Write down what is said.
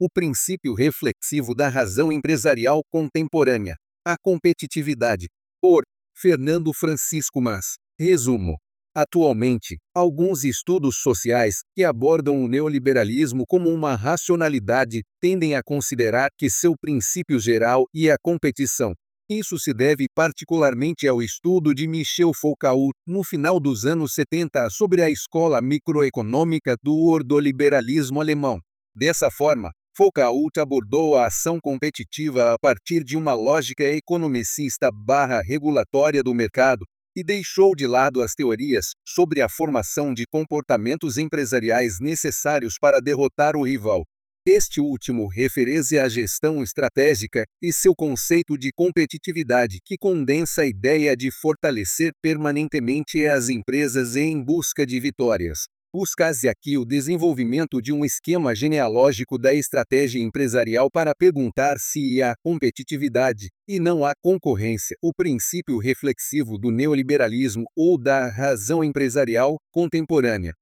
O princípio reflexivo da razão empresarial contemporânea. A competitividade. Por Fernando Francisco Mas. Resumo. Atualmente, alguns estudos sociais que abordam o neoliberalismo como uma racionalidade tendem a considerar que seu princípio geral é a competição. Isso se deve particularmente ao estudo de Michel Foucault, no final dos anos 70, sobre a escola microeconômica do ordoliberalismo alemão. Dessa forma, Foucault abordou a ação competitiva a partir de uma lógica economicista/regulatória do mercado, e deixou de lado as teorias sobre a formação de comportamentos empresariais necessários para derrotar o rival. Este último refere-se à gestão estratégica e seu conceito de competitividade, que condensa a ideia de fortalecer permanentemente as empresas em busca de vitórias. Busca-se aqui o desenvolvimento de um esquema genealógico da estratégia empresarial para perguntar se há competitividade, e não há concorrência, o princípio reflexivo do neoliberalismo ou da razão empresarial contemporânea.